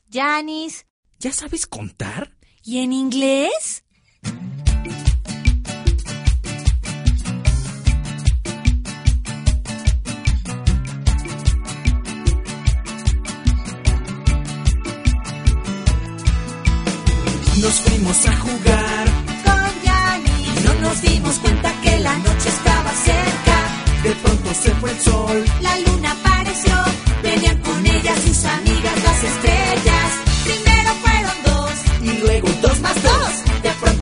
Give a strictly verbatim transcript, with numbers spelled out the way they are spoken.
Yanis. ¿Ya sabes contar? ¿Y en inglés? Nos fuimos a jugar con Yanis. No nos dimos cuenta que la noche estaba cerca. De pronto se fue el sol. La luna